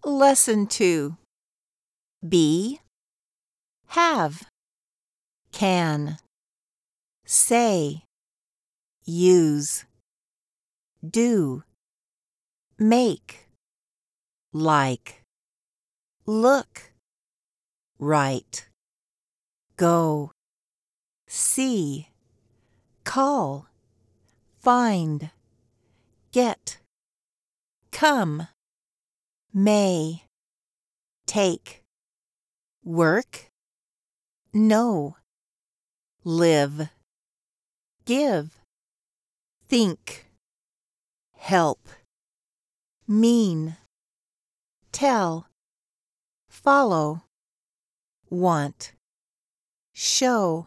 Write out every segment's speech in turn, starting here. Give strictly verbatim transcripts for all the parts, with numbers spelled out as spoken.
Lesson two. Be, have, can, say, use, do, make, like, look, write, go, see, call, find, get, come, may, take, work, know, live, give, think, help, mean, tell, follow, want, show,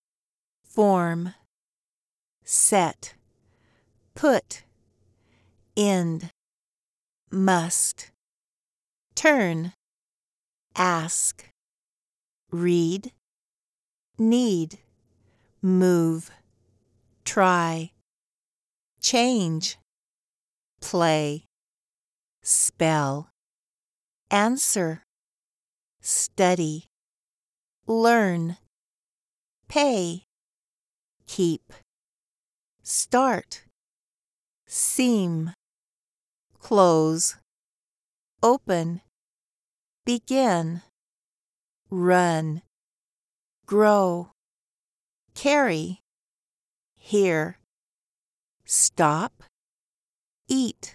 form, set, put, end, must, turn, ask, read, need, move, try, change, play, spell, answer, study, learn, pay, keep, start, seem, close, open, begin, run, grow, carry, hear, stop, eat,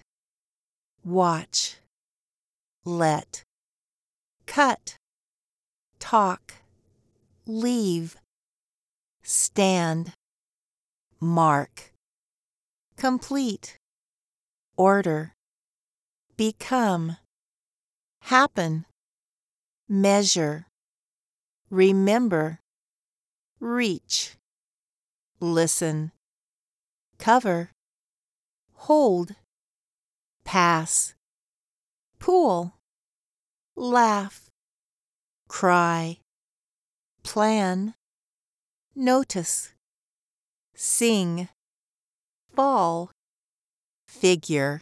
watch, let, cut, talk, leave, stand, mark, complete, order, become, happen, measure, remember, reach, listen, cover, hold, pass, pool, laugh, cry, plan, notice, sing, fall, figure,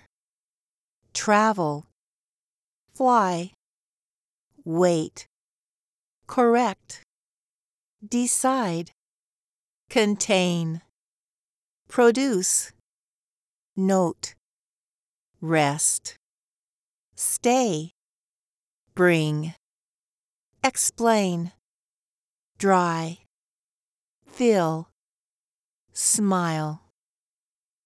travel, fly, wait, correct, decide, contain, produce, note, rest, stay, bring, explain, dry, fill, smile.